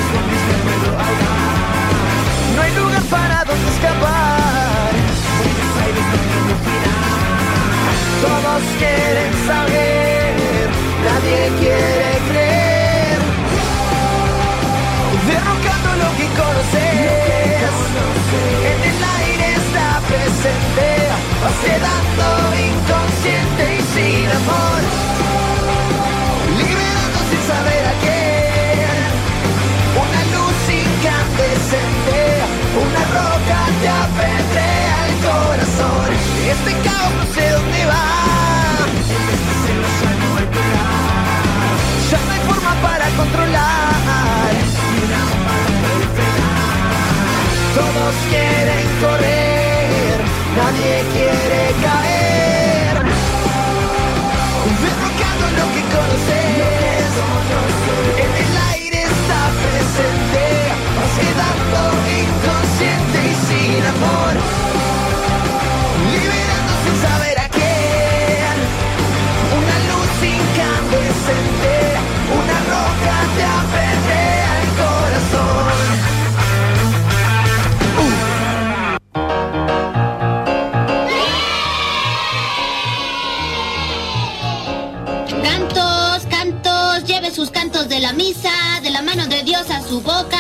No hay lugar para donde escapar. Todos quieren saber, nadie quiere creer. Derrocando lo que conoces, en el aire está presente. Vas quedando inconsciente y sin amor, liberando sin saber a quién. Una luz incandescente, una roca te apedrea el corazón. Este caos no sé dónde va, ya no hay forma para controlar. Todos quieren correr, nadie quiere caer. Derrocando lo que conoces, en el aire está presente. Vas quedando inconsciente y sin amor, liberando sin saber a quién. Una luz incandescente, una roca te apedrea el corazón. Cantos, lleve sus cantos de la misa, de la mano de Dios a su boca.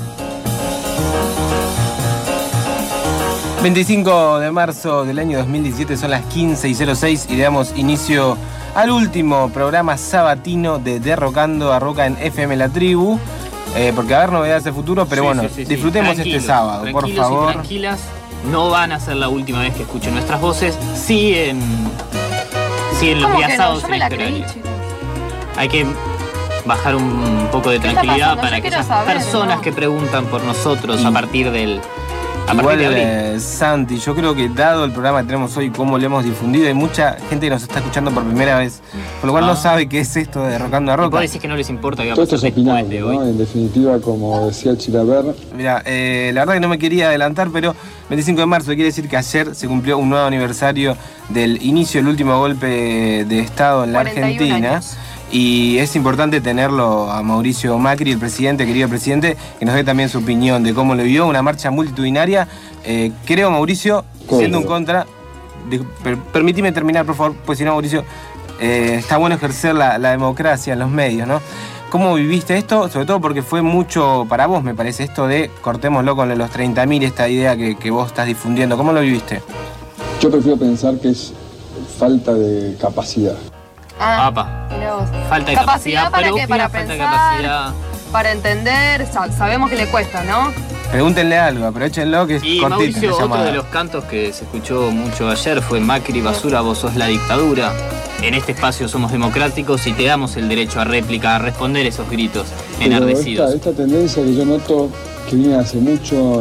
25 de marzo del año 2017, son las 15:06 y le damos inicio al último programa sabatino de Derrocando a Roca en FM La Tribu. Porque va a haber novedades de futuro, pero disfrutemos este sábado, por favor. Tranquilas, no van a ser la última vez que escuchen nuestras voces. Sí en los días sábados en este horario. Hay que bajar un poco de tranquilidad para aquellas personas que preguntan por nosotros a partir de abril. Santi, yo creo que dado el programa que tenemos hoy, cómo lo hemos difundido, hay mucha gente que nos está escuchando por primera vez, por lo cual no sabe qué es esto de Derrocando a Roca. ¿Vos decís que no les importa que va a todo esto pasar es opinable, de hoy? ¿no? En definitiva, como decía Chilaver. Mira, la verdad que no me quería adelantar, pero 25 de marzo quiere decir que ayer se cumplió un nuevo aniversario del inicio del último golpe de Estado en la Argentina. Años. Y es importante tenerlo a Mauricio Macri, el presidente, querido presidente, que nos dé también su opinión de cómo lo vio, una marcha multitudinaria. Creo, Mauricio, siendo un contra, permíteme terminar, por favor, pues si no, Mauricio, está bueno ejercer la democracia en los medios, ¿no? ¿Cómo viviste esto? Sobre todo porque fue mucho para vos, me parece, esto de cortémoslo con los 30.000, esta idea que vos estás difundiendo. ¿Cómo lo viviste? Yo prefiero pensar que es falta de capacidad. Mirá vos. Falta de capacidad para qué, para falta de pensar, capacidad. para entender, sabemos que le cuesta, ¿no? Pregúntenle algo, aprovechenlo que es Y cortito. Mauricio, otro de los cantos que se escuchó mucho ayer fue Macri, basura, vos sos la dictadura. En este espacio somos democráticos y te damos el derecho a réplica, a responder esos gritos enardecidos. Esta tendencia que yo noto que viene hace mucho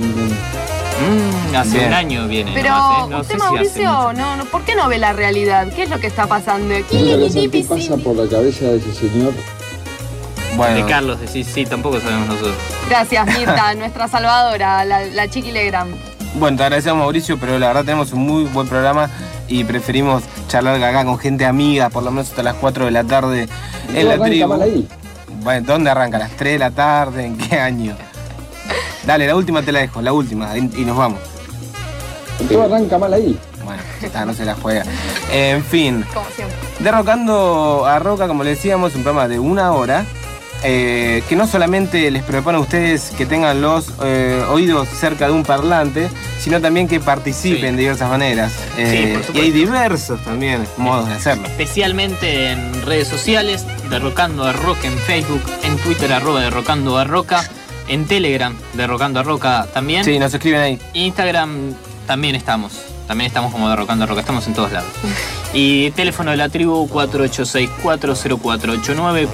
hace Bien. un año viene. Pero no usted, sé si hace Mauricio, mucho. ¿por qué no ve la realidad? ¿Qué es lo que está pasando? ¿Qué pasa por la cabeza de ese señor? Bueno, De Carlos decís, sí, tampoco sabemos nosotros. Gracias, Mirta, nuestra salvadora, la Chiqui Legrand. bueno, te agradecemos, Mauricio, pero la verdad tenemos un muy buen programa y preferimos charlar acá con gente amiga, por lo menos hasta las 4 de la tarde en la tribu. Mal ahí. Bueno, ¿dónde arranca? ¿A las 3 de la tarde? ¿En qué año? Dale, la última te la dejo, la última, y nos vamos. Todo arranca mal ahí. Bueno, no se la juega. En fin, Como siempre. Derrocando a Roca, como le decíamos, un programa de 1 hora, que no solamente les propone a ustedes que tengan los oídos cerca de un parlante, sino también que participen de diversas maneras. Sí, por Y supuesto. hay diversos también modos de hacerlo. Especialmente en redes sociales, Derrocando a Roca en Facebook, en Twitter @Derrocando a Roca, en Telegram, Derrocando a Roca también. Sí, nos escriben ahí. Instagram también estamos como Derrocando a Roca, estamos en todos lados. Y teléfono de la tribu 48640489,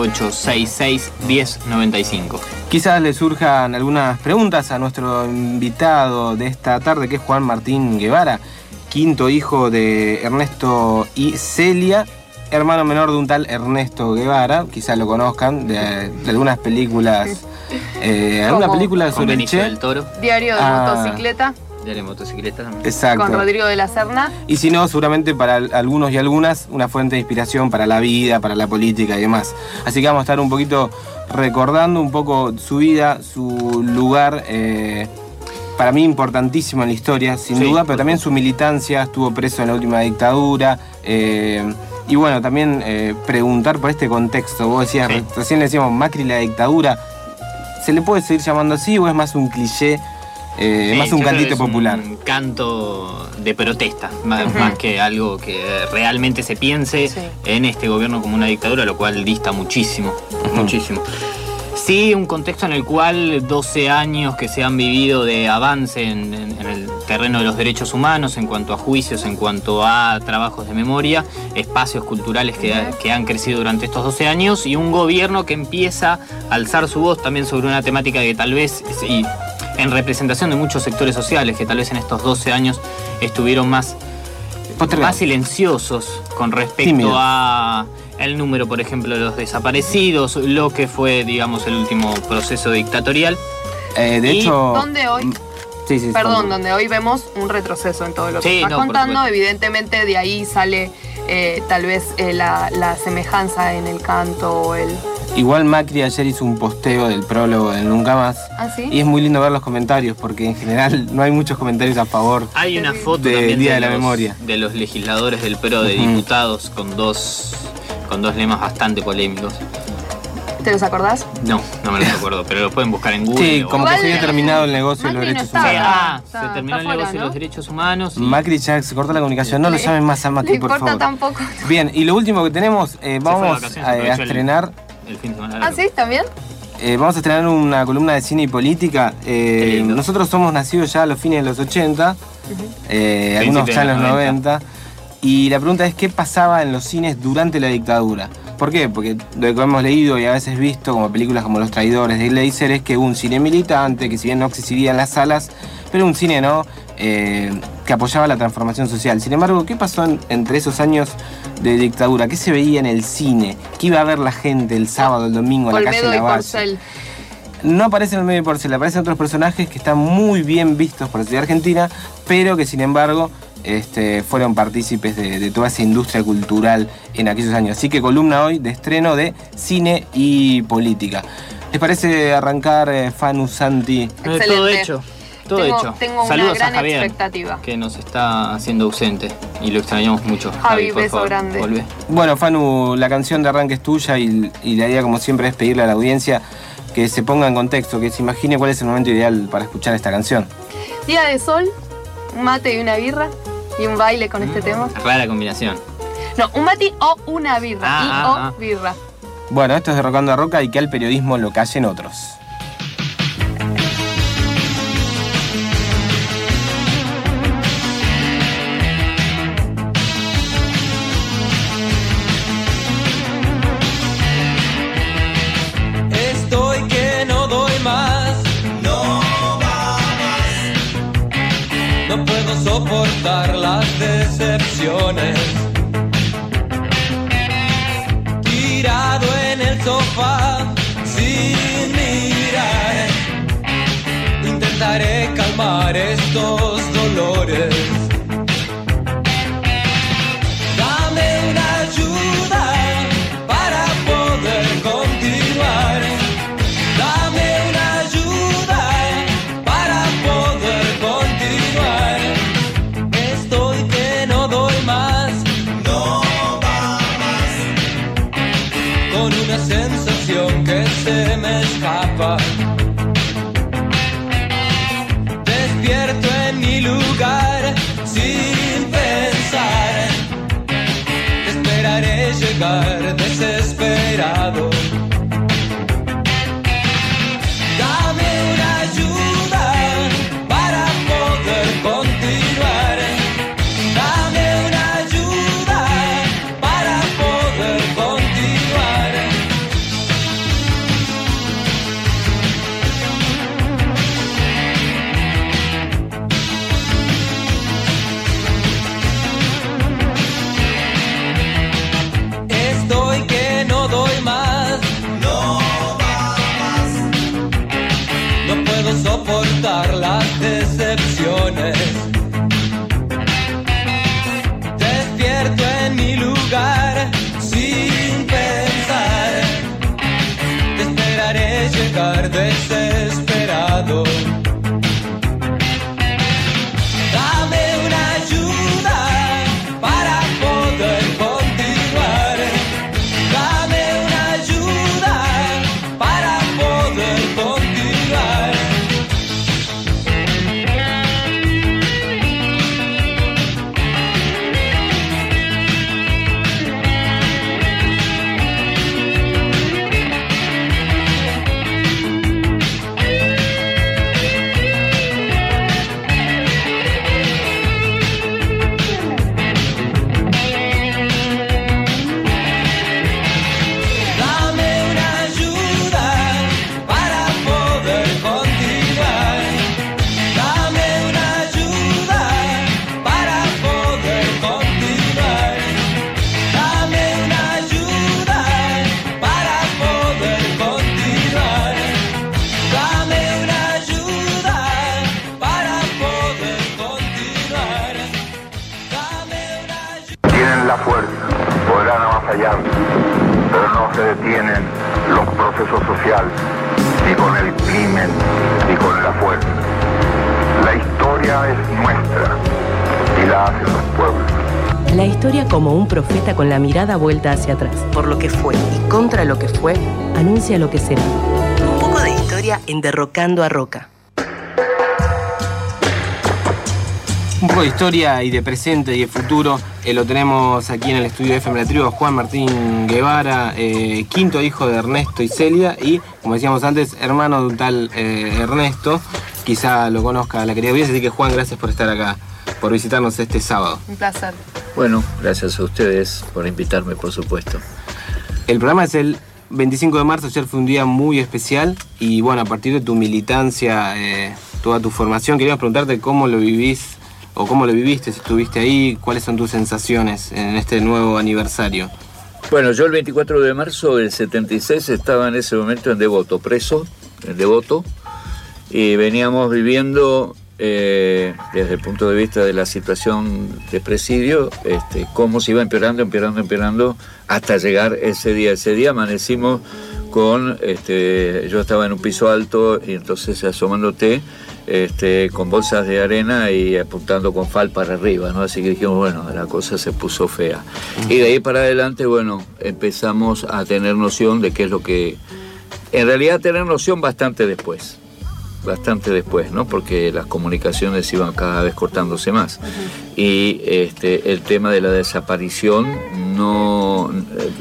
48661095. Quizás le surjan algunas preguntas a nuestro invitado de esta tarde, que es Juan Martín Guevara, quinto hijo de Ernesto y Celia, hermano menor de un tal Ernesto Guevara, quizás lo conozcan de algunas películas. ¿Alguna ¿Cómo? película Con sobre el Benicio Che? del Toro. Diario de motocicleta. Diario Motocicleta también. Exacto. Con Rodrigo de la Serna. Y si no, seguramente para algunos y algunas, una fuente de inspiración para la vida, para la política y demás. Así que vamos a estar un poquito recordando un poco su vida, su lugar, para mí importantísimo en la historia, sin duda, pero también su militancia, estuvo preso en la última dictadura. Y bueno, también preguntar por este contexto. Vos decías, recién le decíamos Macri la dictadura. ¿Se le puede seguir llamando así o es más un cliché? Más un cantito popular. Un canto de protesta, más que algo que realmente se piense en este gobierno como una dictadura, lo cual dista muchísimo, muchísimo. Sí, un contexto en el cual 12 años que se han vivido de avance en el terreno de los derechos humanos, en cuanto a juicios, en cuanto a trabajos de memoria, espacios culturales que han crecido durante estos 12 años y un gobierno que empieza a alzar su voz también sobre una temática que tal vez... en representación de muchos sectores sociales que tal vez en estos 12 años estuvieron más silenciosos con respecto a el número, por ejemplo, de los desaparecidos, lo que fue, digamos, el último proceso dictatorial. De hecho... ¿Dónde hoy? Donde hoy vemos un retroceso en todo lo que estás contando. Evidentemente de ahí sale tal vez la semejanza en el canto o el... Igual Macri ayer hizo un posteo del prólogo del Nunca Más. ¿Ah, sí? Y es muy lindo ver los comentarios, porque en general no hay muchos comentarios a favor. Hay una foto también Día de la Memoria de los legisladores del PRO, de diputados, con dos lemas bastante polémicos. ¿Te los acordás? No me los acuerdo, pero los pueden buscar en Google. Sí, como que se había terminado el negocio de los derechos humanos. Se terminó el negocio de los derechos humanos. Macri ya se cortó la comunicación, no lo llamen más a Macri, por favor. Tampoco. Bien, y lo último que tenemos, vamos a estrenar... El fin de semana largo. ¿Ah, sí? ¿También? Vamos a estrenar una columna de cine y política. Nosotros somos nacidos ya a los fines de los 80, algunos ya en los 90. Y la pregunta es, ¿qué pasaba en los cines durante la dictadura? ¿Por qué? Porque lo que hemos leído y a veces visto, como películas como Los Traidores de Gleiser, es que hubo un cine militante, que si bien no se exhibía en las salas, pero un cine que apoyaba la transformación social. Sin embargo, ¿qué pasó entre esos años de dictadura? ¿Qué se veía en el cine? ¿Qué iba a ver la gente el sábado, el domingo, en la calle Lavalle? No aparecen en Olmedo y Porcel, aparecen otros personajes que están muy bien vistos por la sociedad argentina, pero que sin embargo fueron partícipes de toda esa industria cultural en aquellos años. Así que columna hoy de estreno de cine y política. ¿Les parece arrancar, Fanu, Santi? Excelente. Todo hecho. Tengo Saludos una gran a Javier, expectativa. que nos está haciendo ausente y lo extrañamos mucho. Javi, por beso favor, grande. Volvé. Bueno, Fanu, la canción de arranque es tuya y la idea, como siempre, es pedirle a la audiencia que se ponga en contexto, que se imagine cuál es el momento ideal para escuchar esta canción. Día de sol, un mate y una birra y un baile con este tema. Rara combinación. No, un mate o una birra. Birra. Bueno, esto es de Rocando a Roca y que al periodismo lo callen otros. Estoy que no doy más, no va más. No puedo soportar las decepciones. Tirado en el sofá, sin mirar, intentaré calmar estos dolores. Dame una ayuda para poder continuar. Dame una ayuda para poder continuar. Estoy que no doy más, no va más. Con una sensación que se me escapa. Despierto en mi lugar sin pensar. Esperaré llegar desesperado. Dame una ayuda para poder continuar. Dame una ayuda para poder continuar. Estoy que no doy más, no va más. No puedo soportar las decepciones. pones. Despierto en mi lugar sin pensar. Te esperaré llegar desesperado. Dame una ayuda para poder continuar. Dame una ayuda para poder continuar. La fuerza, podrán avasallar, pero no se detienen los procesos sociales, ni con el crimen, ni con la fuerza. La historia es nuestra y la hacen los pueblos. La historia como un profeta con la mirada vuelta hacia atrás. Por lo que fue y contra lo que fue, anuncia lo que será. Un poco de historia en Derrocando a Roca. Un poco de historia y de presente y de futuro lo tenemos aquí en el estudio de FM La Tribu, Juan Martín Guevara, quinto hijo de Ernesto y Celia y, como decíamos antes, hermano de un tal Ernesto. Quizá lo conozca la querida audiencia, así que Juan, gracias por estar acá, por visitarnos este sábado. Un placer. Bueno, gracias a ustedes por invitarme, por supuesto. El programa es el 25 de marzo, ayer fue un día muy especial y bueno, a partir de tu militancia, toda tu formación, queríamos preguntarte cómo lo vivís o cómo lo viviste, si estuviste ahí, cuáles son tus sensaciones en este nuevo aniversario. Bueno, yo el 24 de marzo del 76 estaba en ese momento en Devoto, preso en Devoto, y veníamos viviendo desde el punto de vista de la situación de presidio, cómo se iba empeorando hasta llegar ese día. Ese día amanecimos con, yo estaba en un piso alto y entonces asomándote, con bolsas de arena y apuntando con fal para arriba, ¿no? Así que dijimos, bueno, la cosa se puso fea. Y de ahí para adelante, bueno, empezamos a tener noción de qué es lo que... En realidad tener noción bastante después, ¿no? Porque las comunicaciones iban cada vez cortándose más. Y el tema de la desaparición no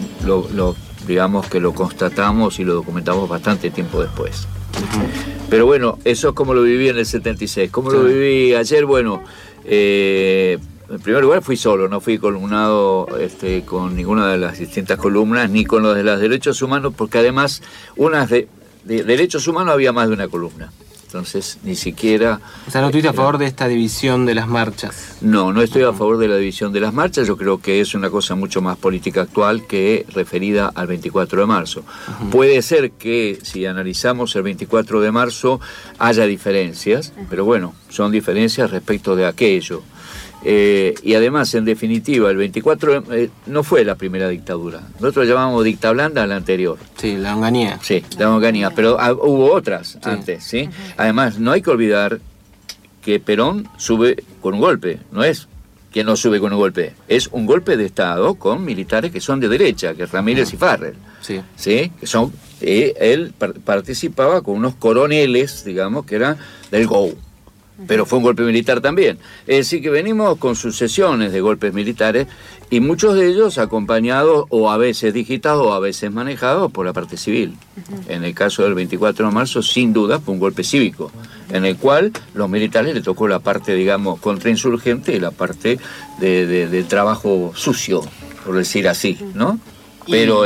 digamos que lo constatamos y lo documentamos bastante tiempo después. Pero bueno, eso es como lo viví en el 76. ¿Cómo lo viví ayer? Bueno, en primer lugar fui solo, no fui columnado con ninguna de las distintas columnas, ni con los de los derechos humanos, porque además, unas de derechos humanos había más de una columna. Entonces, ni siquiera... O sea, ¿no estuviste a favor de esta división de las marchas? No estoy a favor de la división de las marchas. Yo creo que es una cosa mucho más política actual que referida al 24 de marzo. Puede ser que, si analizamos el 24 de marzo, haya diferencias, pero bueno, son diferencias respecto de aquello. Y además, en definitiva, el 24 no fue la primera dictadura. Nosotros llamamos dicta blanda a la anterior. Sí, la Onganía. Sí, la Onganía, pero hubo otras antes, ¿sí? Además, no hay que olvidar que Perón sube con un golpe, no es que no sube con un golpe, es un golpe de Estado con militares que son de derecha, que es Ramírez y Farrell. Sí. Que son, él participaba con unos coroneles, digamos, que eran del GO. Pero fue un golpe militar también. Es decir, que venimos con sucesiones de golpes militares y muchos de ellos acompañados o a veces digitados o a veces manejados por la parte civil. En el caso del 24 de marzo, sin duda, fue un golpe cívico, en el cual los militares les tocó la parte, digamos, contrainsurgente y la parte de trabajo sucio, por decir así, ¿no? Pero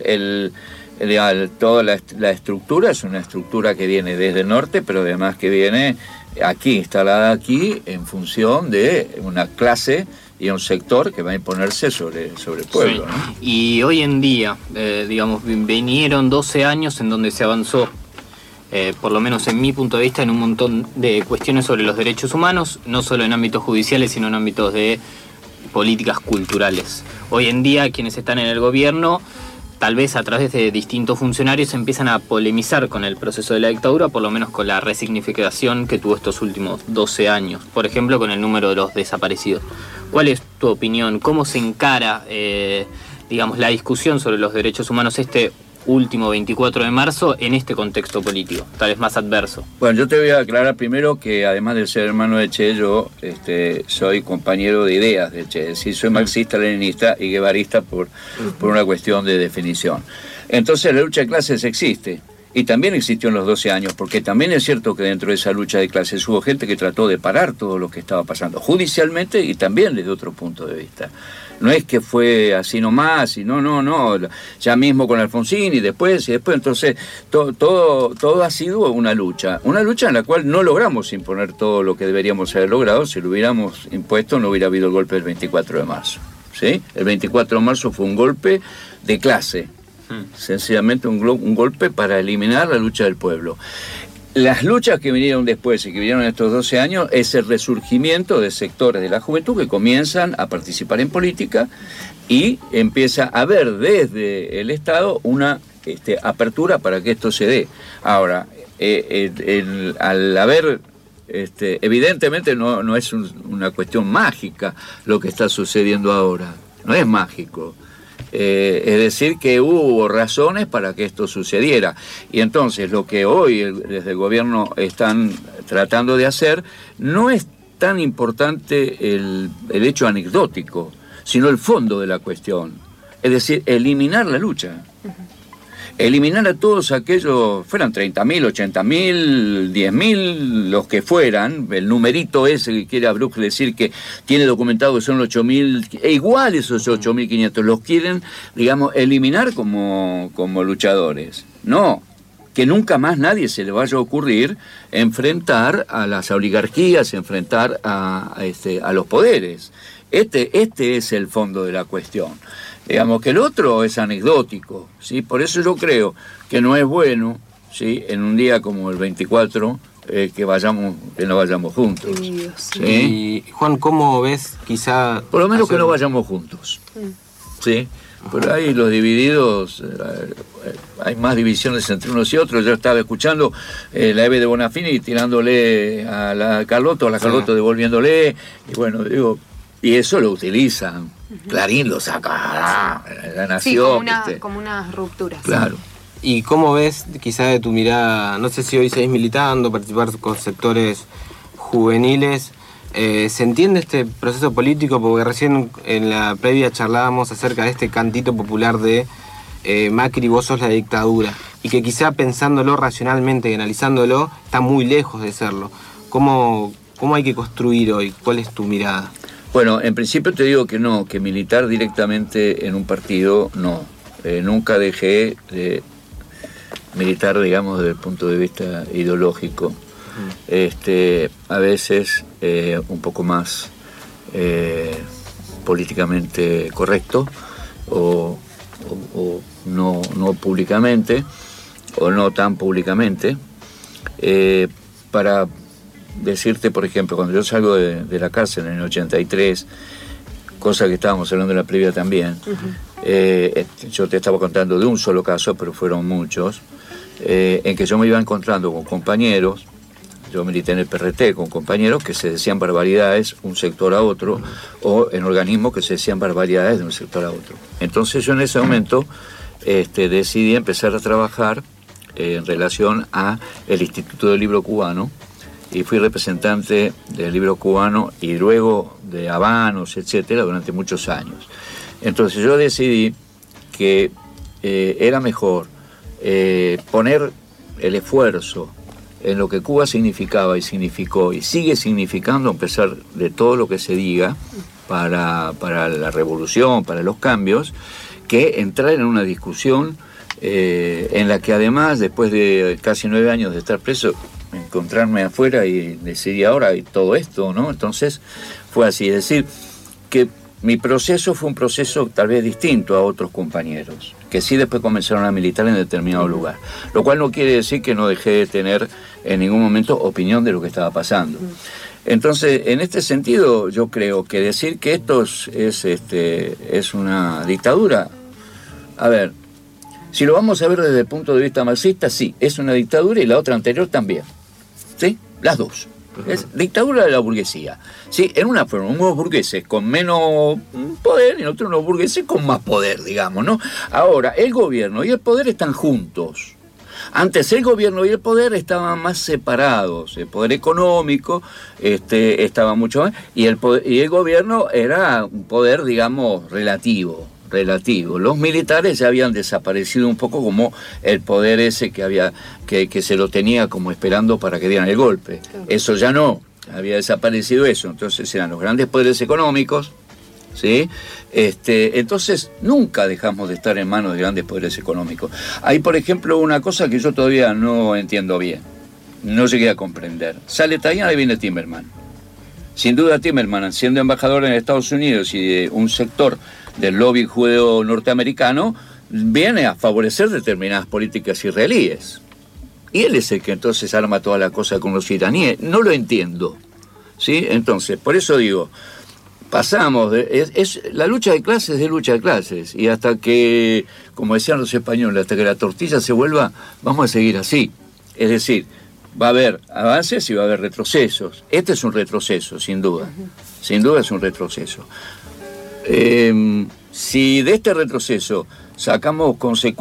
toda la estructura es una estructura que viene desde el norte, pero además que viene aquí, instalada aquí, en función de una clase y un sector que va a imponerse sobre el pueblo. Sí. ¿No? Y hoy en día, digamos, vinieron 12 años en donde se avanzó por lo menos en mi punto de vista, en un montón de cuestiones sobre los derechos humanos, no solo en ámbitos judiciales, sino en ámbitos de políticas culturales. Hoy en día quienes están en el gobierno, tal vez a través de distintos funcionarios, empiezan a polemizar con el proceso de la dictadura, por lo menos con la resignificación que tuvo estos últimos 12 años, por ejemplo con el número de los desaparecidos. ¿Cuál es tu opinión? ¿Cómo se encara digamos, la discusión sobre los derechos humanos este último 24 de marzo en este contexto político, tal vez más adverso? Bueno, yo te voy a aclarar primero que además de ser hermano de Che, yo soy compañero de ideas de Che, es decir, soy marxista, leninista y guevarista por una cuestión de definición. Entonces la lucha de clases existe. Y también existió en los 12 años, porque también es cierto que dentro de esa lucha de clases hubo gente que trató de parar todo lo que estaba pasando, judicialmente y también desde otro punto de vista. No es que fue así nomás, y no, ya mismo con Alfonsín y después, entonces todo ha sido una lucha en la cual no logramos imponer todo lo que deberíamos haber logrado. Si lo hubiéramos impuesto no hubiera habido el golpe del 24 de marzo, ¿sí? El 24 de marzo fue un golpe de clase, sencillamente un golpe para eliminar la lucha del pueblo. Las luchas que vinieron después y que vinieron en estos 12 años es el resurgimiento de sectores de la juventud que comienzan a participar en política y empieza a haber desde el Estado una apertura para que esto se dé. Ahora, al haber... evidentemente no es una cuestión mágica lo que está sucediendo ahora, no es mágico. Es decir, que hubo razones para que esto sucediera. Y entonces lo que hoy desde el gobierno están tratando de hacer no es tan importante el hecho anecdótico, sino el fondo de la cuestión. Es decir, eliminar la lucha. Eliminar a todos aquellos, fueran 30.000, 80.000, 10.000, los que fueran, el numerito ese que quiere Abrux decir que tiene documentado que son 8.000, e igual esos 8.500, los quieren, digamos, eliminar como luchadores. No, que nunca más nadie se le vaya a ocurrir enfrentar a las oligarquías, enfrentar a los poderes. Este es el fondo de la cuestión. Digamos que el otro es anecdótico, ¿sí? Por eso yo creo que no es bueno, ¿sí?, en un día como el 24 que no vayamos juntos. ¿Sí? Y Juan, ¿cómo ves quizá...? Por lo menos que no vayamos juntos, ¿sí? Pero hay los divididos, hay más divisiones entre unos y otros. Yo estaba escuchando la Eve de Bonafini tirándole a la Carlotto devolviéndole, y bueno, digo, y eso lo utilizan. Clarín lo saca, La Nación. Sí, como unas rupturas. Claro. ¿Y cómo ves, quizá de tu mirada, no sé si hoy seguís militando, participar con sectores juveniles, ¿se entiende este proceso político? Porque recién en la previa charlábamos acerca de este cantito popular de Macri, vos sos la dictadura, y que quizá pensándolo racionalmente y analizándolo, está muy lejos de serlo. ¿Cómo hay que construir hoy? ¿Cuál es tu mirada? Bueno, en principio te digo que no, que militar directamente en un partido, no. Nunca dejé de militar, digamos, desde el punto de vista ideológico. A veces un poco más políticamente correcto, o no públicamente, o no tan públicamente, para decirte, por ejemplo, cuando yo salgo de la cárcel en el 83, cosa que estábamos hablando en la previa también, yo te estaba contando de un solo caso, pero fueron muchos, en que yo me iba encontrando con compañeros, yo milité en el PRT con compañeros que se decían barbaridades un sector a otro, o en organismos que se decían barbaridades de un sector a otro. Entonces yo en ese momento decidí empezar a trabajar en relación a el Instituto del Libro Cubano, y fui representante del libro cubano y luego de Habanos, etcétera, durante muchos años. Entonces yo decidí que era mejor poner el esfuerzo en lo que Cuba significaba y significó y sigue significando, a pesar de todo lo que se diga, para la revolución, para los cambios, que entrar en una discusión en la que además, después de casi 9 años de estar preso, encontrarme afuera y decidí ahora y todo esto, ¿no? Entonces fue así, es decir, que Mi proceso fue un proceso tal vez distinto a otros compañeros, que sí después comenzaron a militar en determinado lugar. Lo cual no quiere decir que no dejé de tener en ningún momento opinión de lo que estaba pasando. Entonces, en este sentido, yo creo que decir que esto es una dictadura, a ver, si lo vamos a ver desde el punto de vista marxista, sí, es una dictadura y la otra anterior también. ¿Sí? Las dos. Es dictadura de la burguesía. ¿Sí? En una fueron unos burgueses con menos poder y en otros unos burgueses con más poder, digamos, ¿no? Ahora, el gobierno y el poder están juntos. Antes el gobierno y el poder estaban más separados. El poder económico estaba mucho más, y el gobierno era un poder, digamos, relativo. Los militares ya habían desaparecido un poco como el poder ese que había que se lo tenía como esperando para que dieran el golpe. Eso ya no, había desaparecido eso. Entonces eran los grandes poderes económicos, ¿sí? Entonces nunca dejamos de estar en manos de grandes poderes económicos. Hay, por ejemplo, una cosa que yo todavía no entiendo bien, no llegué a comprender. Sale Tajani y viene Timerman. Sin duda Timerman, siendo embajador en Estados Unidos y de un sector del lobby judeo norteamericano, viene a favorecer determinadas políticas israelíes. Y él es el que entonces arma toda la cosa con los iraníes. No lo entiendo, ¿sí? Entonces, por eso digo, pasamos, la lucha de clases es lucha de clases, y hasta que, como decían los españoles, hasta que la tortilla se vuelva, vamos a seguir así. Es decir, va a haber avances y va a haber retrocesos. Este es un retroceso, sin duda. Sin duda es un retroceso. Si de este retroceso sacamos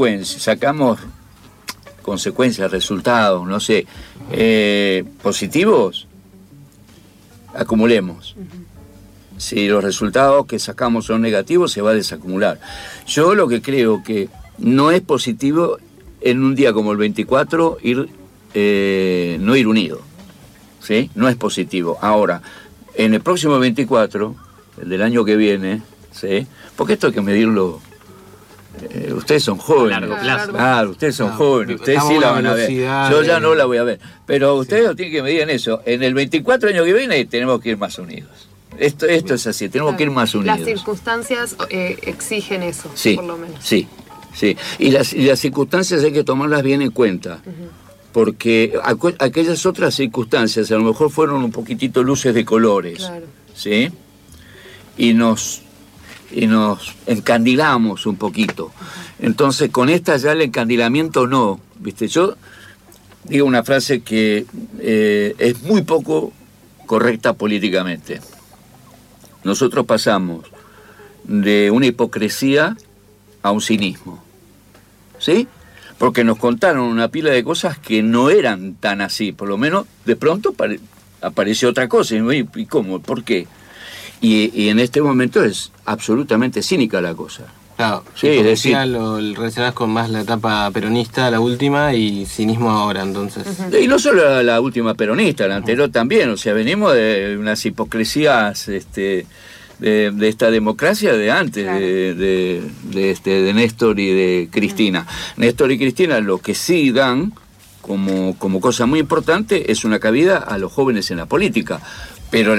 consecuencias, resultados, no sé, positivos, acumulemos. Si los resultados que sacamos son negativos, se va a desacumular. Yo lo que creo que no es positivo en un día como el 24 no ir unido, ¿sí? No es positivo. Ahora, en el próximo 24, el del año que viene, ¿sí? Porque esto hay que medirlo. Ustedes son jóvenes. A largo plazo. Claro, ustedes son jóvenes. Ustedes sí la van a ver. Yo ya no la voy a ver. Pero ustedes lo tienen que medir en eso. En el 24 año que viene tenemos que ir más unidos. Esto es así, tenemos que ir más unidos. Las circunstancias exigen eso, sí, por lo menos. Sí. Y las circunstancias hay que tomarlas bien en cuenta. Porque aquellas otras circunstancias a lo mejor fueron un poquitito luces de colores. Claro. ¿Sí? Y nos encandilamos un poquito. Entonces, con esta ya el encandilamiento no. ¿Viste? Yo digo una frase que es muy poco correcta políticamente. Nosotros pasamos de una hipocresía a un cinismo. ¿Sí? Porque nos contaron una pila de cosas que no eran tan así. Por lo menos, de pronto apareció otra cosa. ¿Y cómo? ¿Por qué? Y en este momento es absolutamente cínica la cosa. Claro, sí, es decir, lo relacionás con más la etapa peronista, la última, y cinismo ahora, entonces. Y no solo la última peronista, la anterior también. O sea, venimos de unas hipocresías de esta democracia de antes, claro, de Néstor y de Cristina. Néstor y Cristina lo que sí dan como cosa muy importante es una cabida a los jóvenes en la política. Pero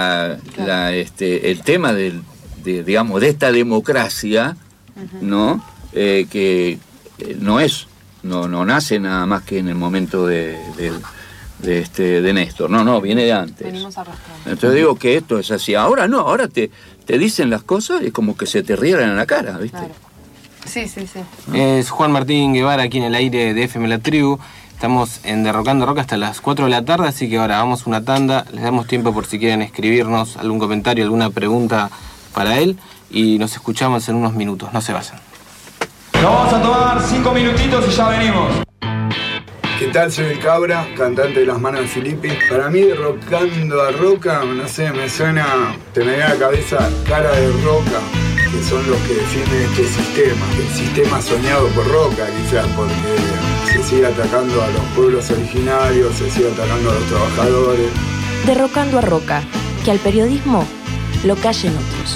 el tema digamos, de esta democracia, ¿no? Que no nace nada más que en el momento de Néstor. No, viene de antes. Venimos arrastrando. Entonces digo que esto es así. Ahora no, ahora te dicen las cosas y como que se te rieran en la cara, ¿viste? Claro. Sí. Es Juan Martín Guevara aquí en el aire de FM La Tribu. Estamos en Derrocando Roca hasta las 4 de la tarde, así que ahora vamos una tanda. Les damos tiempo por si quieren escribirnos algún comentario, alguna pregunta para él. Y nos escuchamos en unos minutos. No se vayan. Nos vamos a tomar 5 minutitos y ya venimos. ¿Qué tal? Soy el Cabra, cantante de Las Manos de Filippi. Para mí, Derrocando a Roca, no sé, me suena, te me viene a la cabeza Cara de Roca, que son los que defienden este sistema. El sistema soñado por Roca, quizás, porque se sigue atacando a los pueblos originarios, se sigue atacando a los trabajadores. Derrocando a Roca, que al periodismo lo callen otros.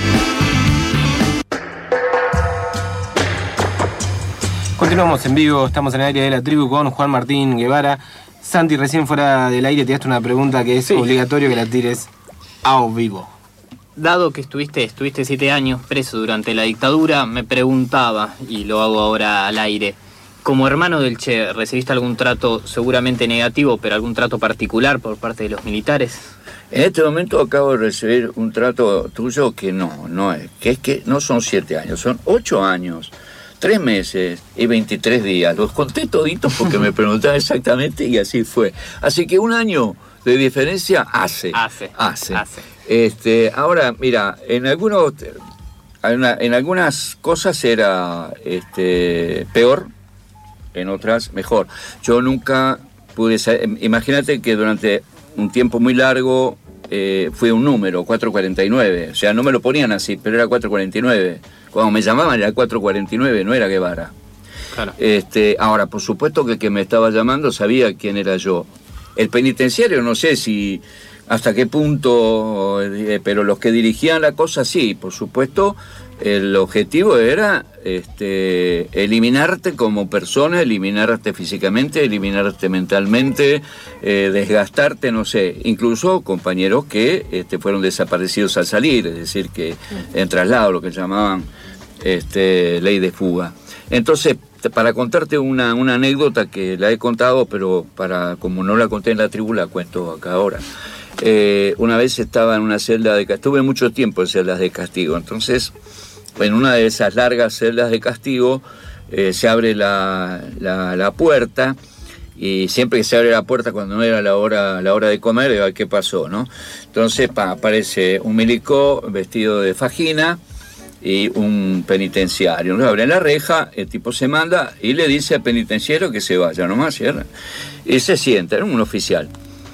Continuamos en vivo, estamos en el aire de La Tribu con Juan Martín Guevara. Santi, recién fuera del aire te haste una pregunta que es obligatorio que la tires a vivo. dado que estuviste 7 años preso durante la dictadura, me preguntaba, y lo hago ahora al aire, como hermano del Che, ¿recibiste algún trato seguramente negativo, pero algún trato particular por parte de los militares? En este momento acabo de recibir un trato tuyo que no es, que es que no son 7 años, son 8 años, 3 meses y 23 días. Los conté toditos porque me preguntaban exactamente y así fue. Así que 1 año de diferencia hace. Ahora, mira, en algunas cosas era peor, en otras mejor. Yo nunca pude imagínate que durante un tiempo muy largo fue un número, 449. O sea, no me lo ponían así, pero era 449. Cuando me llamaban era 449, no era Guevara. Claro. Ahora, por supuesto que el que me estaba llamando sabía quién era yo. El penitenciario no sé si hasta qué punto, pero los que dirigían la cosa sí, por supuesto. El objetivo era eliminarte como persona, eliminarte físicamente, eliminarte mentalmente, desgastarte, no sé, incluso compañeros que fueron desaparecidos al salir, es decir, que en traslado, lo que llamaban ley de fuga. Entonces, para contarte una anécdota que la he contado, pero como no la conté en la tribu, la cuento acá ahora. Una vez estaba en una celda de castigo, estuve mucho tiempo en celdas de castigo, entonces en una de esas largas celdas de castigo se abre la puerta, y siempre que se abre la puerta cuando no era la hora de comer, ¿qué pasó, no? Entonces aparece un milico vestido de fajina y un penitenciario. Nos abren la reja, el tipo se manda y le dice al penitenciario que se vaya, nomás cierra. Y se sienta, era un oficial.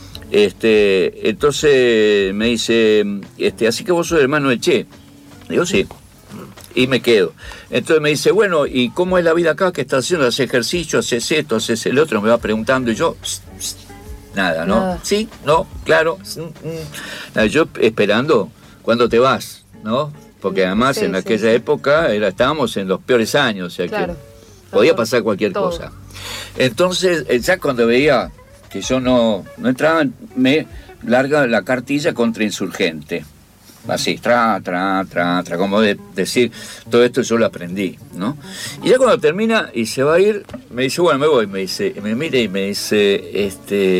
Entonces me dice, así que vos sos hermano de Che. Digo, sí. Y me quedo. Entonces me dice, bueno, ¿y cómo es la vida acá? ¿Qué estás haciendo? ¿Haces ejercicio? ¿Haces esto? ¿Haces el otro? Me va preguntando y yo, nada, ¿no? Nada. Sí, no, claro. Yo esperando, ¿cuándo te vas? ¿No? Porque además en aquella época estábamos en los peores años, o sea que podía pasar cualquier cosa. Entonces, ya cuando veía que yo no entraba, me larga la cartilla contra insurgente. Así, como decir, todo esto yo lo aprendí, ¿no? Y ya cuando termina y se va a ir, me dice, bueno, me voy, me mira y me dice,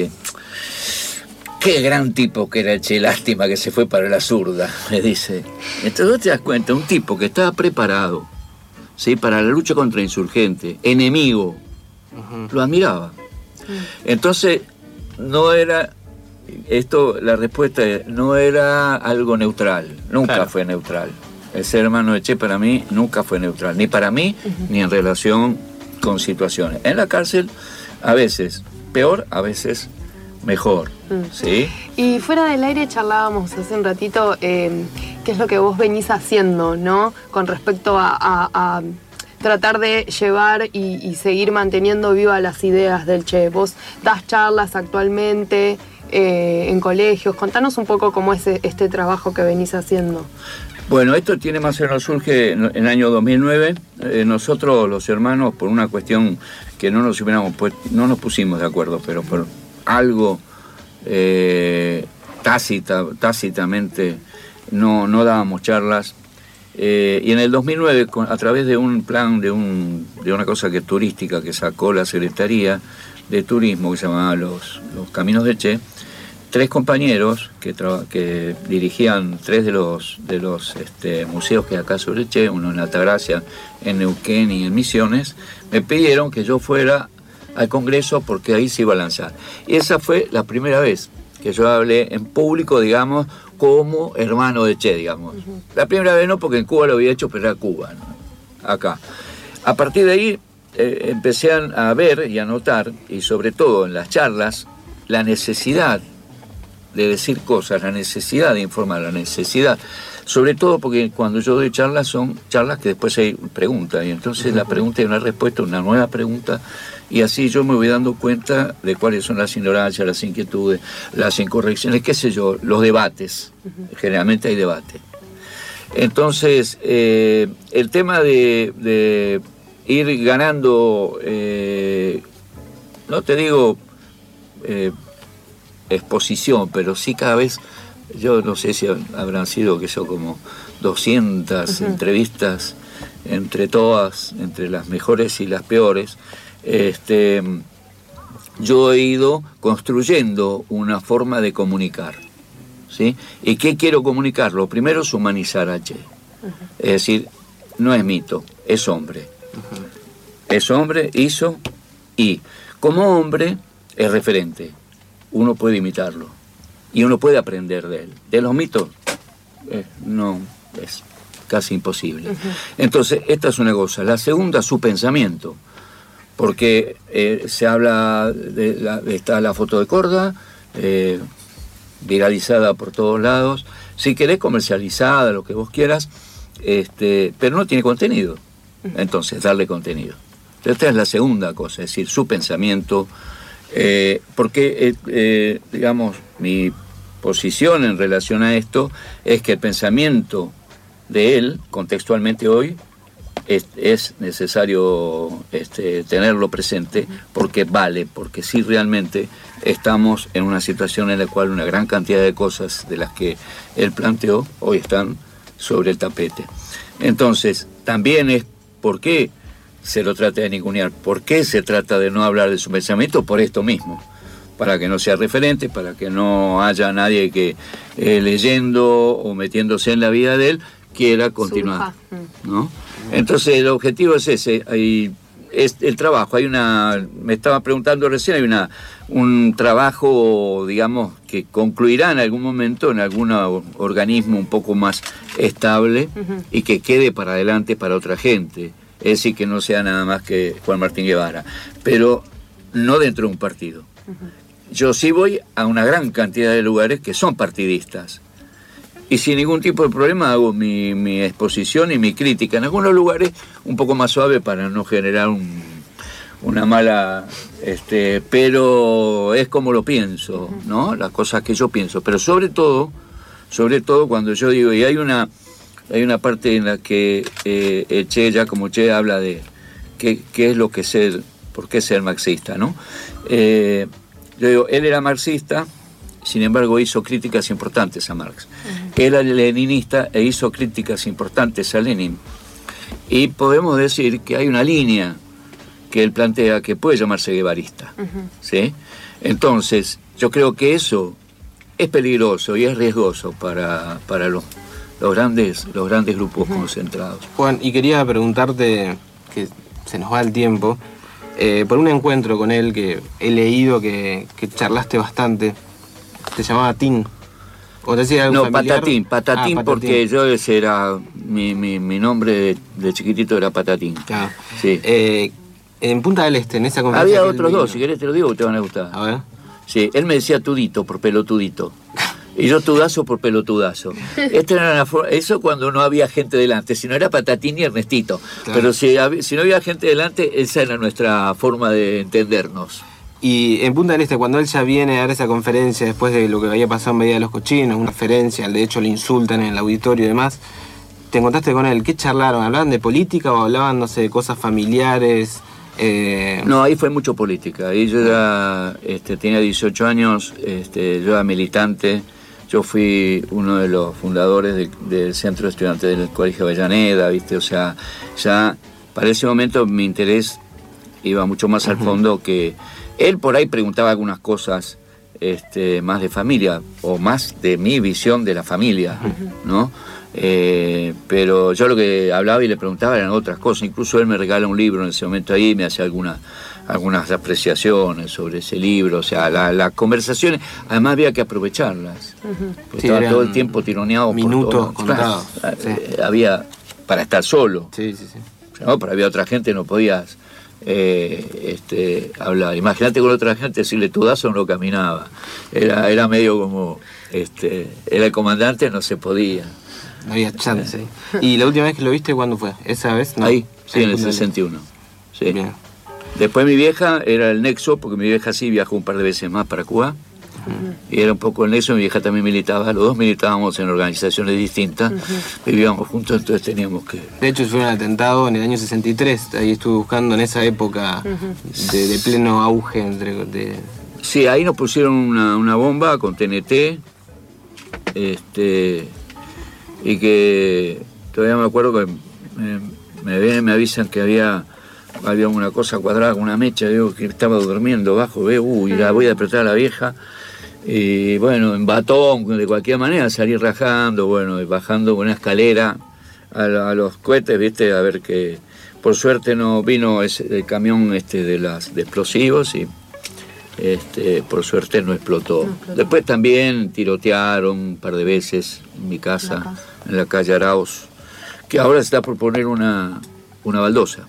qué gran tipo que era el Che, lástima que se fue para la zurda, me dice. Entonces vos te das cuenta, un tipo que estaba preparado, ¿sí?, para la lucha contra insurgente, enemigo, lo admiraba. Entonces, no era... la respuesta no era algo neutral, nunca fue neutral. El ser hermano de Che para mí nunca fue neutral, ni para mí, ni en relación con situaciones. En la cárcel, a veces peor, a veces mejor, ¿sí? Y fuera del aire charlábamos hace un ratito qué es lo que vos venís haciendo, ¿no? Con respecto a tratar de llevar y seguir manteniendo vivas las ideas del Che. Vos das charlas actualmente en colegios. Contanos un poco cómo es este trabajo que venís haciendo. Bueno, esto tiene más o menos, surge en el año 2009. Nosotros, los hermanos, por una cuestión que no nos pusimos de acuerdo, pero por algo tácitamente no dábamos charlas. Y en el 2009, a través de un plan, de una cosa turística que sacó la Secretaría de Turismo, que se llamaba los Caminos de Che, 3 compañeros que dirigían 3 de los museos que hay acá sobre Che, uno en Altagracia, en Neuquén y en Misiones, me pidieron que yo fuera al Congreso porque ahí se iba a lanzar. Y esa fue la primera vez que yo hablé en público, digamos, como hermano de Che, digamos. La primera vez no, porque en Cuba lo había hecho, pero era Cuba, ¿no? Acá. A partir de ahí empecé a ver y a notar, y sobre todo en las charlas, la necesidad de decir cosas, la necesidad de informar, la necesidad, sobre todo porque cuando yo doy charlas son charlas que después hay preguntas, y entonces la pregunta y una respuesta, una nueva pregunta, y así yo me voy dando cuenta de cuáles son las ignorancias, las inquietudes, las incorrecciones, qué sé yo, los debates. Generalmente hay debate. Entonces, el tema de ir ganando, no te digo exposición, pero sí cada vez yo no sé si habrán sido, que son como 200 entrevistas, entre todas, entre las mejores y las peores. Yo he ido construyendo una forma de comunicar, ¿sí? ¿Y qué quiero comunicar? Lo primero es humanizar a Che. Es decir, no es mito, es hombre. Es hombre, hizo, y como hombre es referente. Uno puede imitarlo y uno puede aprender de él. De los mitos, no, es casi imposible. Entonces, esta es una cosa. La segunda, su pensamiento. Porque se habla, está la foto de Korda, viralizada por todos lados, si querés comercializada, lo que vos quieras, pero no tiene contenido. Entonces, darle contenido. Esta es la segunda cosa, es decir, su pensamiento, porque, digamos, mi posición en relación a esto es que el pensamiento de él, contextualmente hoy, es necesario tenerlo presente, porque vale, porque sí realmente estamos en una situación en la cual una gran cantidad de cosas de las que él planteó hoy están sobre el tapete. Entonces, también es por qué se lo trata de ningunear, por qué se trata de no hablar de su pensamiento, por esto mismo, para que no sea referente, para que no haya nadie que leyendo o metiéndose en la vida de él quiera continuar, ¿no? Entonces el objetivo es ese, es el trabajo. Me estaba preguntando recién, hay un trabajo, digamos, que concluirá en algún momento en algún organismo un poco más estable y que quede para adelante para otra gente. Es decir, que no sea nada más que Juan Martín Guevara, pero no dentro de un partido. Yo sí voy a una gran cantidad de lugares que son partidistas. Y sin ningún tipo de problema hago mi exposición y mi crítica. En algunos lugares un poco más suave para no generar una mala... pero es como lo pienso, ¿no? Las cosas que yo pienso. Pero sobre todo cuando yo digo... Y hay una parte en la que Che, ya como Che, habla de qué es lo que ser... ¿Por qué ser marxista, no? Yo digo, él era marxista... Sin embargo, hizo críticas importantes a Marx. Él era leninista e hizo críticas importantes a Lenin. Y podemos decir que hay una línea que él plantea que puede llamarse guevarista. ¿Sí? Entonces, yo creo que eso es peligroso y es riesgoso para los grandes grupos concentrados. Juan, y quería preguntarte, que se nos va el tiempo, por un encuentro con él que he leído que charlaste bastante. ¿Te llamaba Tin? ¿O te decía algo familiar? Patatín, porque yo ese era mi nombre de chiquitito era Patatín. Claro. Sí. En Punta del Este, en esa conferencia. Había otros dos, si querés te lo digo, te van a gustar. A ver. Sí, él me decía Tudito por pelotudito. Y yo Tudazo por pelotudazo. Eso cuando no había gente delante, si no era Patatín y Ernestito. Claro. Pero si no había gente delante, esa era nuestra forma de entendernos. Y en Punta del Este, cuando él ya viene a dar esa conferencia, después de lo que había pasado en Bahía de los Cochinos, una referencia, de hecho le insultan en el auditorio y demás, ¿te encontraste con él? ¿Qué charlaron? ¿Hablaban de política o hablaban, no sé, de cosas familiares? No, ahí fue mucho política. Ahí yo ya tenía 18 años, yo era militante, yo fui uno de los fundadores del Centro de Estudiantes del Colegio Avellaneda, ¿viste? O sea, ya para ese momento mi interés iba mucho más al fondo que... Él por ahí preguntaba algunas cosas más de familia, o más de mi visión de la familia, ¿no? Pero yo lo que hablaba y le preguntaba eran otras cosas. Incluso él me regala un libro en ese momento ahí, me hace algunas apreciaciones sobre ese libro. O sea, las conversaciones, además había que aprovecharlas. Porque estaba todo el tiempo tironeado minutos contados. Sí. Había para estar solo. Sí. ¿No? Pero había otra gente, no podías... hablar. Imagínate con otra gente, decirle Tudazo no caminaba. Era medio como era el comandante, no se podía. No había chance. ¿Y la última vez que lo viste cuándo fue? ¿Esa vez? No. Ahí, sí, en el 61. Sí. Bien. Después mi vieja era el nexo, porque mi vieja sí viajó un par de veces más para Cuba. Y era un poco el nexo, mi vieja también militaba, los dos militábamos en organizaciones distintas, vivíamos juntos, entonces teníamos que... De hecho fue un atentado en el año 63, ahí estuve buscando en esa época de pleno auge Sí, ahí nos pusieron una bomba con TNT, y que todavía me acuerdo que me avisan que había una cosa cuadrada con una mecha, digo que estaba durmiendo bajo, veo, y la voy a apretar a la vieja, y bueno, en batón, de cualquier manera, salí rajando, bueno, y bajando una escalera a los cohetes, viste, a ver que, por suerte no vino el camión de explosivos, y por suerte no explotó. Después también tirotearon un par de veces en mi casa, en la calle Arauz, que ahora se está por poner una baldosa.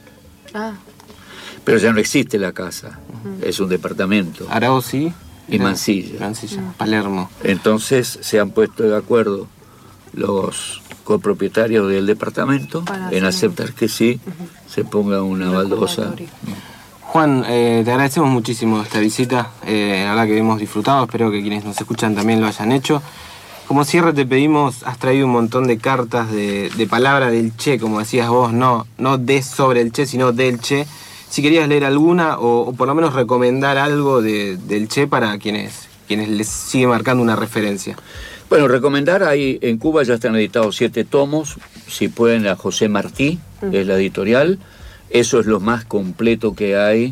Pero ya no existe la casa, es un departamento. Arauz sí. Y Mansilla. Palermo. Entonces se han puesto de acuerdo los copropietarios del departamento en aceptar que sí se ponga una baldosa. Juan, te agradecemos muchísimo esta visita, la verdad que hemos disfrutado, espero que quienes nos escuchan también lo hayan hecho. Como cierre te pedimos, has traído un montón de cartas de palabra del Che, como decías vos, no de sobre el Che, sino del Che. Si querías leer alguna o por lo menos recomendar algo del Che para quienes les sigue marcando una referencia. Bueno, recomendar, ahí en Cuba ya están editados 7 tomos, si pueden a José Martí, es la editorial, eso es lo más completo que hay,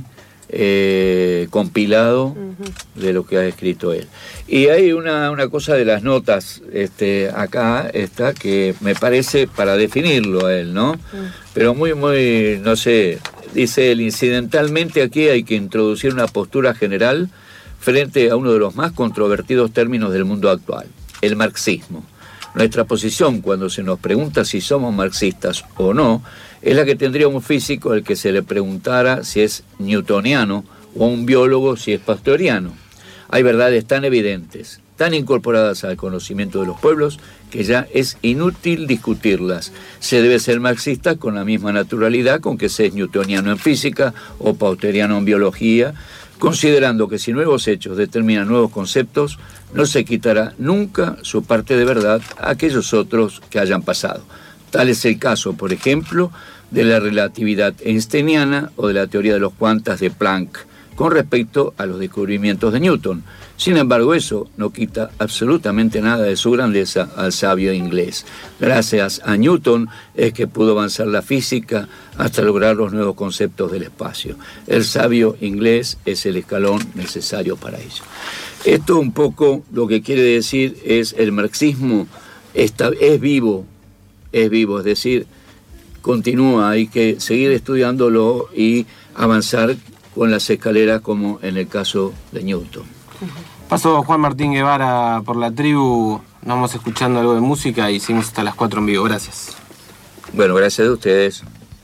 compilado de lo que ha escrito él. Y hay una cosa de las notas, acá está, que me parece para definirlo a él, ¿no? Pero muy, no sé, dice él, incidentalmente aquí hay que introducir una postura general frente a uno de los más controvertidos términos del mundo actual, el marxismo. Nuestra posición cuando se nos pregunta si somos marxistas o no, es la que tendría un físico al que se le preguntara si es newtoniano o a un biólogo si es pastoriano. Hay verdades tan evidentes, tan incorporadas al conocimiento de los pueblos, que ya es inútil discutirlas. Se debe ser marxista con la misma naturalidad con que se es newtoniano en física o pausteriano en biología, considerando que si nuevos hechos determinan nuevos conceptos, no se quitará nunca su parte de verdad a aquellos otros que hayan pasado. Tal es el caso, por ejemplo, de la relatividad einsteiniana o de la teoría de los cuantas de Planck, con respecto a los descubrimientos de Newton. Sin embargo, eso no quita absolutamente nada de su grandeza al sabio inglés. Gracias a Newton es que pudo avanzar la física hasta lograr los nuevos conceptos del espacio. El sabio inglés es el escalón necesario para ello. Esto un poco lo que quiere decir es el marxismo es vivo, es decir, continúa, hay que seguir estudiándolo y avanzar con las escaleras como en el caso de Newton. Pasó Juan Martín Guevara por La Tribu, nos vamos escuchando algo de música y seguimos hasta las 4 en vivo. Gracias. Bueno, gracias a ustedes.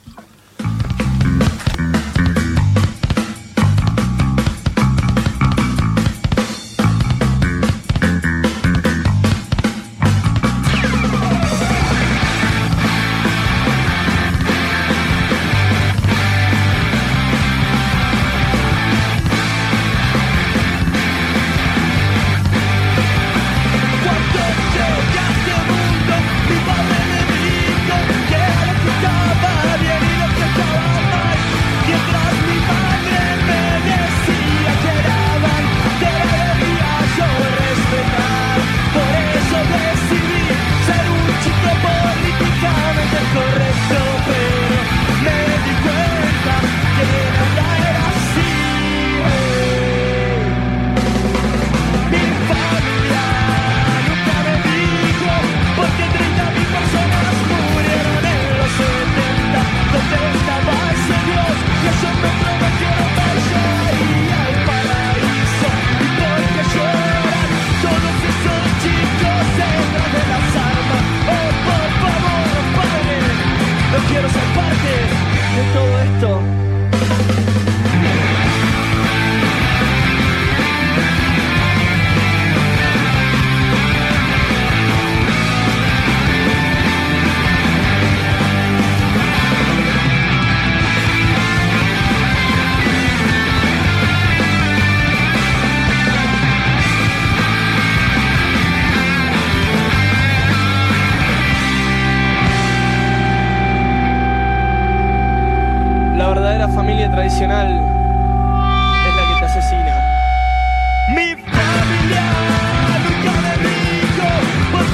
Tradicional es la que te asesina. Mi familia nunca me dijo por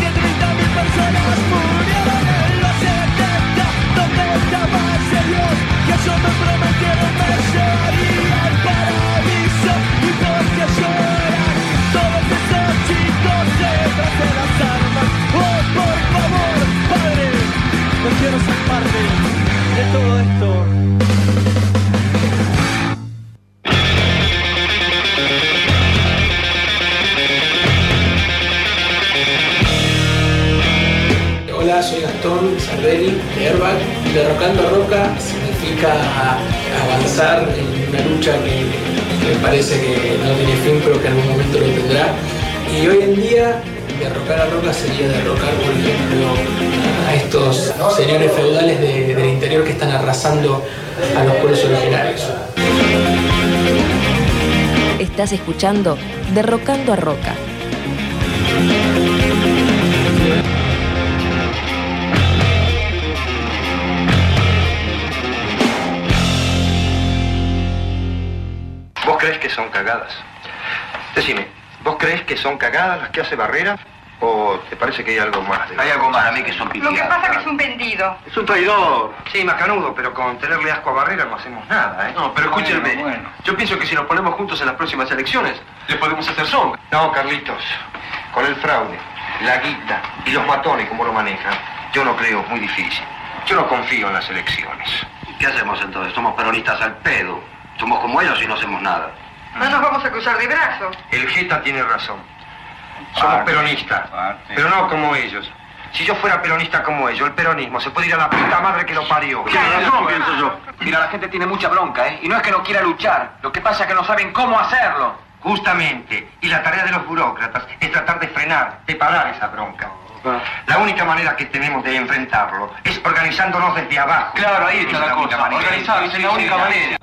Gastón, de Sardelli, de Airbag. Derrocando a Roca significa avanzar en una lucha que me parece que no tiene fin, pero que en algún momento lo tendrá. Y hoy en día, derrocar a Roca sería derrocar, por ejemplo, a estos señores feudales del interior que están arrasando a los pueblos originarios. Estás escuchando Derrocando a Roca. ¿Vos crees que son cagadas? Decime, ¿vos crees que son cagadas las que hace Barrera? ¿O te parece que hay algo más? Hay algo más a mí que son Lo que pasa es que es un vendido. Es un traidor. Sí, macanudo, pero con tenerle asco a Barrera no hacemos nada, ¿eh? No, pero escúchenme. Yo pienso que si nos ponemos juntos en las próximas elecciones, le podemos hacer sombra. No, Carlitos. Con el fraude, la guita y los matones como lo manejan, yo no creo, muy difícil. Yo no confío en las elecciones. ¿Qué hacemos entonces? Somos peronistas al pedo. Somos como ellos y no hacemos nada. No nos vamos a cruzar de brazos. El Jeta tiene razón. Somos peronistas, pero no como ellos. Si yo fuera peronista como ellos, el peronismo se puede ir a la puta madre que lo parió. Tiene razón, pienso yo. Mira, la gente tiene mucha bronca, ¿eh? Y no es que no quiera luchar. Lo que pasa es que no saben cómo hacerlo. Justamente. Y la tarea de los burócratas es tratar de frenar, de parar esa bronca. La única manera que tenemos de enfrentarlo es organizándonos desde abajo. Claro, ahí está la cosa. Organizados, es la única manera.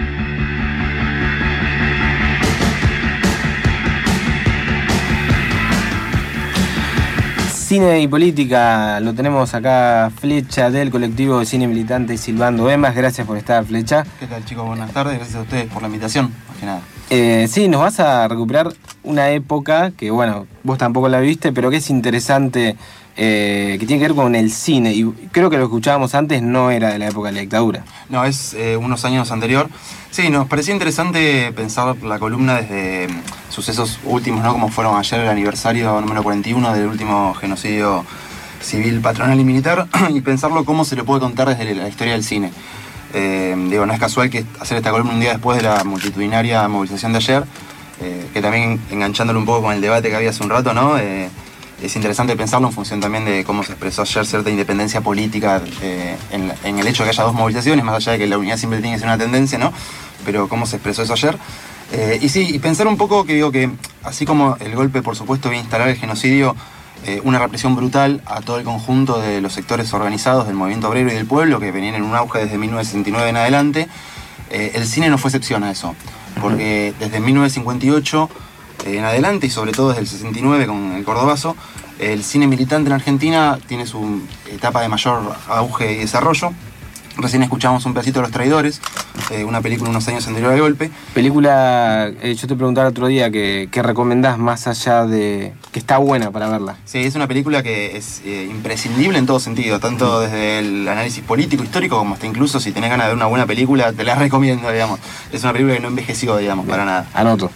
Cine y política, lo tenemos acá Flecha del colectivo de cine militante Silbando Emas. Gracias por estar, Flecha. ¿Qué tal, chicos? Buenas tardes, gracias a ustedes por la invitación, más que nada. Sí, nos vas a recuperar una época que, bueno, vos tampoco la viste, pero que es interesante, que tiene que ver con el cine. Y creo que lo que escuchábamos antes no era de la época de la dictadura. No, es unos años anterior. Sí, nos parecía interesante pensar la columna desde sucesos últimos, ¿no? Como fueron ayer el aniversario número 41 del último genocidio civil, patronal y militar, y pensarlo cómo se lo puede contar desde la historia del cine. Digo, no es casual que hacer esta columna un día después de la multitudinaria movilización de ayer, que también enganchándolo un poco con el debate que había hace un rato, ¿no? Es interesante pensarlo en función también de cómo se expresó ayer cierta independencia política en el hecho de que haya dos movilizaciones, más allá de que la unidad siempre tiene que ser una tendencia, ¿no? Pero cómo se expresó eso ayer. Y sí, y pensar un poco que digo que así como el golpe, por supuesto, viene a instalar el genocidio, una represión brutal a todo el conjunto de los sectores organizados del movimiento obrero y del pueblo que venían en un auge desde 1969 en adelante, el cine no fue excepción a eso, porque desde 1958 en adelante y sobre todo desde el 69 con el Cordobazo, el cine militante en Argentina tiene su etapa de mayor auge y desarrollo. Recién escuchamos un pedacito de Los Traidores, una película unos años anterior al golpe. Película, yo te preguntaba el otro día que recomendás más allá de que está buena para verla. Sí, es una película que es imprescindible en todo sentido, tanto desde el análisis político, histórico, como hasta incluso si tenés ganas de ver una buena película, te la recomiendo, digamos. Es una película que no envejeció, digamos, para nada. Anoten.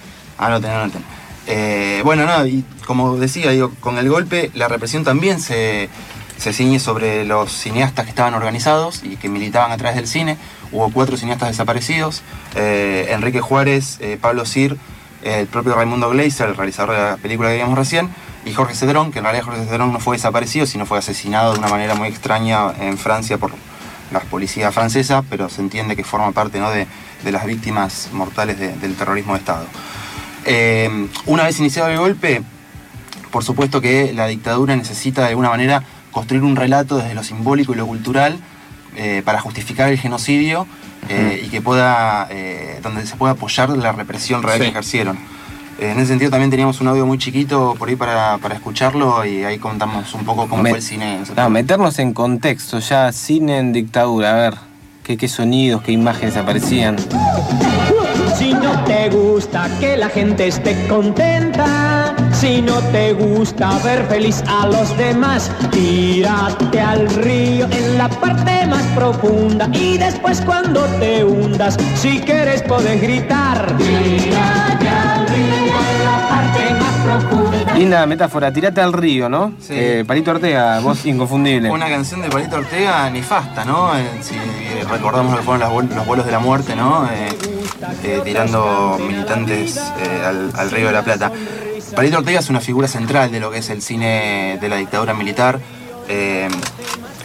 Bueno, nada, y como decía, digo, con el golpe la represión también se ciñe sobre los cineastas que estaban organizados y que militaban a través del cine. Hubo 4 cineastas desaparecidos, Enrique Juárez, Pablo Sir, el propio Raimundo Gleiser, el realizador de la película que vimos recién, y Jorge Cedrón, que en realidad Jorge Cedrón no fue desaparecido, sino fue asesinado de una manera muy extraña en Francia por la policía francesa, pero se entiende que forma parte, ¿no?, de las víctimas mortales del terrorismo de Estado. Una vez iniciado el golpe, por supuesto que la dictadura necesita de alguna manera construir un relato desde lo simbólico y lo cultural para justificar el genocidio y que pueda, donde se pueda apoyar la represión real que ejercieron. En ese sentido también teníamos un audio muy chiquito por ahí para escucharlo y ahí contamos un poco cómo fue el cine. Meternos en contexto, ya cine en dictadura, a ver, qué sonidos, qué imágenes aparecían. Si no te gusta que la gente esté contenta, si no te gusta ver feliz a los demás, tírate al río en la parte más profunda y después cuando te hundas, si quieres puedes gritar. Tírate al río en la parte más profunda. Linda metáfora, tirate al río, ¿no? Sí. Palito Ortega, voz inconfundible. Una canción de Palito Ortega nefasta, ¿no? Si recordamos lo que fueron los vuelos de la muerte, ¿no? Tirando militantes al Río de la Plata. Palito Ortega es una figura central de lo que es el cine de la dictadura militar.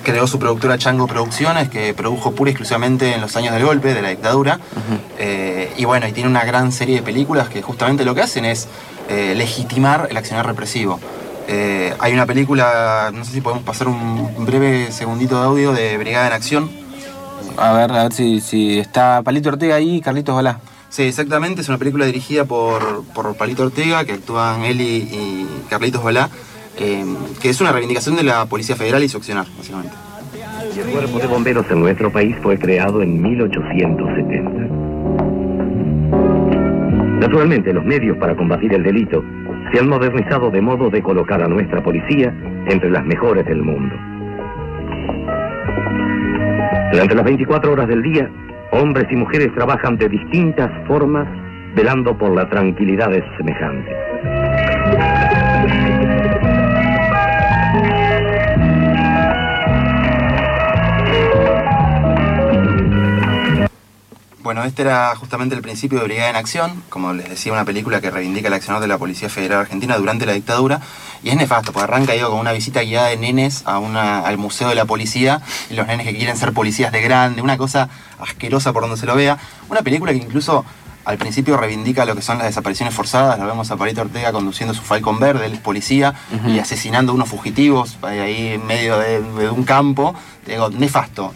creó su productora Chango Producciones, que produjo pura y exclusivamente en los años del golpe, de la dictadura. Y bueno, y tiene una gran serie de películas que justamente lo que hacen es legitimar el accionar represivo. Hay una película, no sé si podemos pasar un breve segundito de audio de Brigada en Acción. A ver si está Palito Ortega ahí y Carlitos Balá. Sí, exactamente, es una película dirigida por Palito Ortega, que actúan Eli y Carlitos Balá, que es una reivindicación de la Policía Federal y su accionar, básicamente. El Cuerpo de Bomberos en nuestro país fue creado en 1870. Naturalmente, los medios para combatir el delito se han modernizado de modo de colocar a nuestra policía entre las mejores del mundo. Durante las 24 horas del día, hombres y mujeres trabajan de distintas formas, velando por la tranquilidad de sus semejantes. Bueno, este era justamente el principio de Brigada en Acción, como les decía, una película que reivindica el accionar de la Policía Federal Argentina durante la dictadura, y es nefasto, porque arranca con una visita guiada de nenes al Museo de la Policía, y los nenes que quieren ser policías de grande, una cosa asquerosa por donde se lo vea, una película que incluso al principio reivindica lo que son las desapariciones forzadas. Lo vemos a Palito Ortega conduciendo su Falcon verde, él es policía, y asesinando a unos fugitivos ahí en medio de un campo. Digo, nefasto.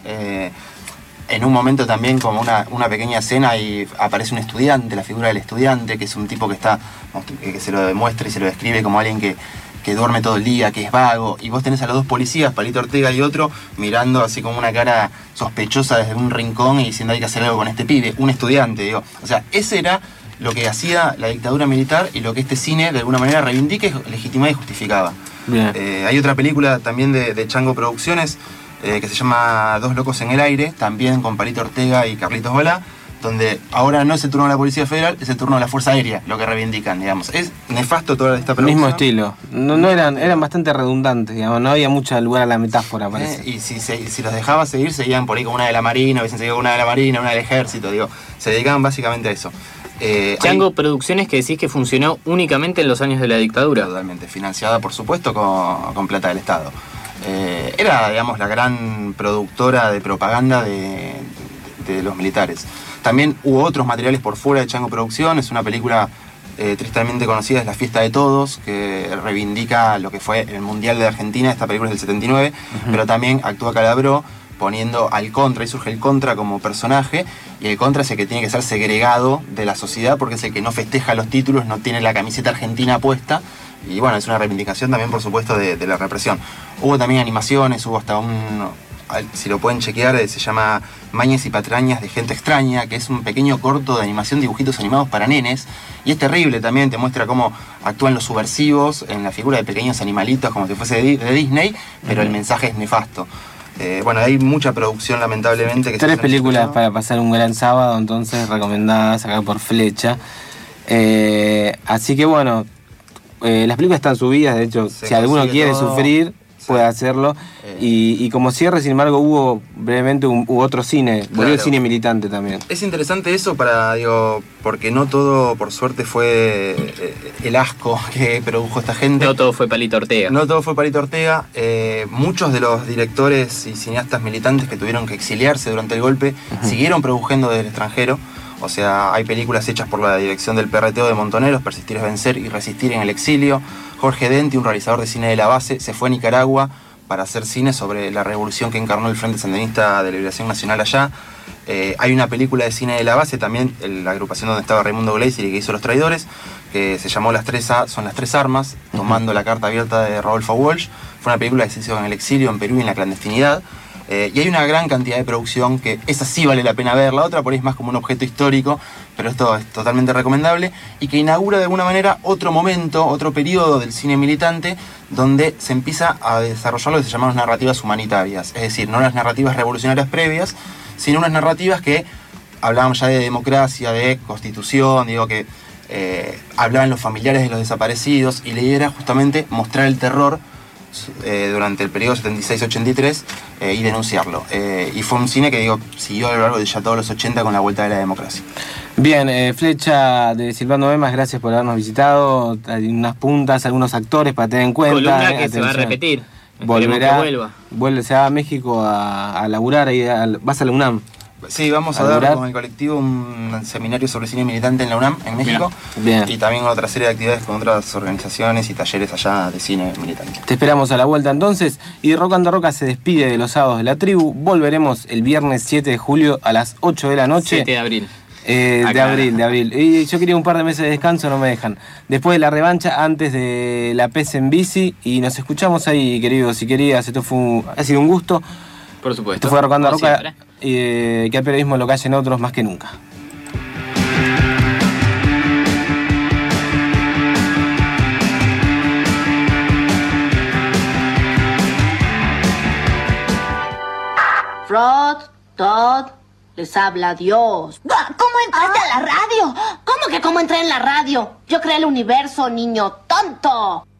En un momento también, como una pequeña escena, y aparece un estudiante, la figura del estudiante, que es un tipo que se lo demuestra y se lo describe como alguien que duerme todo el día, que es vago, y vos tenés a los dos policías, Palito Ortega y otro, mirando así como una cara sospechosa desde un rincón y diciendo hay que hacer algo con este pibe, un estudiante, digo. O sea, ese era lo que hacía la dictadura militar y lo que este cine de alguna manera reivindica, legitimaba y justificaba. Hay otra película también de Chango Producciones, que se llama Dos locos en el aire, también con Palito Ortega y Carlitos Balá, donde ahora no es el turno de la Policía Federal, es el turno de la Fuerza Aérea, lo que reivindican, digamos. Es nefasto toda esta producción. Mismo estilo. No eran bastante redundantes, digamos, no había mucho lugar a la metáfora, parece. Y si los dejaba seguir, seguían por ahí con una de la Marina, hubiesen seguido con una de la Marina, una del Ejército, digo. Se dedicaban básicamente a eso. Chango Producciones, que decís que funcionó únicamente en los años de la dictadura. Totalmente, financiada por supuesto con plata del Estado. Era, digamos, la gran productora de propaganda de los militares. También hubo otros materiales por fuera de Chango Producciones, una película tristemente conocida es La Fiesta de Todos, que reivindica lo que fue el Mundial de Argentina. Esta película es del 79, pero también actúa Calabró poniendo al Contra, y surge el Contra como personaje, y el Contra es el que tiene que ser segregado de la sociedad porque es el que no festeja los títulos, no tiene la camiseta argentina puesta. Y bueno, es una reivindicación también, por supuesto, de la represión. Hubo también animaciones, hubo hasta si lo pueden chequear, se llama Mañas y Patrañas de Gente Extraña, que es un pequeño corto de animación, dibujitos animados para nenes. Y es terrible también, te muestra cómo actúan los subversivos en la figura de pequeños animalitos, como si fuese de Disney, pero el mensaje es nefasto. Bueno, hay mucha producción, lamentablemente. Que 3 películas para pasar un gran sábado, entonces, recomendadas acá por Flecha. Así que bueno, las películas están subidas, de hecho, si alguno quiere sufrir, puede hacerlo. Y como cierre, sin embargo, hubo brevemente otro cine, volvió el cine militante también. Es interesante eso porque no todo, por suerte, fue el asco que produjo esta gente. No todo fue Palito Ortega. No todo fue Palito Ortega. Muchos de los directores y cineastas militantes que tuvieron que exiliarse durante el golpe siguieron produciendo desde el extranjero. O sea, hay películas hechas por la dirección del PRTO de Montoneros, Persistir es vencer y Resistir en el exilio. Jorge Denti, un realizador de cine de la base, se fue a Nicaragua para hacer cine sobre la revolución que encarnó el Frente Sandinista de Liberación Nacional allá. Hay una película de cine de la base también, la agrupación donde estaba Raimundo Gleizir y que hizo Los Traidores, que se llamó Son las tres armas, tomando la carta abierta de Rodolfo Walsh. Fue una película que se hizo en el exilio, en Perú y en la clandestinidad. Y hay una gran cantidad de producción que esa sí vale la pena ver, la otra por ahí es más como un objeto histórico, pero esto es totalmente recomendable y que inaugura de alguna manera otro momento, otro periodo del cine militante donde se empieza a desarrollar lo que se llaman narrativas humanitarias, es decir, no las narrativas revolucionarias previas, sino unas narrativas que hablaban ya de democracia, de constitución, que hablaban los familiares de los desaparecidos, y la idea era justamente mostrar el terror durante el periodo 76-83 y denunciarlo. Y fue un cine que siguió a lo largo de ya todos los 80 con la vuelta de la democracia. Bien, Flecha de Silvano Bemas, gracias por habernos visitado. Hay unas puntas, algunos actores para tener en cuenta. Columna que se va a repetir. se va a México a laburar, ahí vas a la UNAM. Sí, vamos a dar con el colectivo un seminario sobre cine militante en la UNAM, en México. Bien. Y también otra serie de actividades con otras organizaciones y talleres allá de cine militante. Te esperamos a la vuelta entonces. Y Rocando Roca se despide de los sábados de la tribu. Volveremos el viernes 7 de julio a las 8 de la noche. 7 de abril. De abril. Y yo quería un par de meses de descanso, no me dejan. Después de la revancha, antes de la PES en bici. Y nos escuchamos ahí, queridos y queridas. Ha sido un gusto. Por supuesto. Esto fue Rocando Roca. Que el periodismo lo callen otros más que nunca. Rod, Todd, les habla Dios. ¿Cómo entraste a la radio? ¿Cómo que cómo entré en la radio? Yo creé el universo, niño tonto.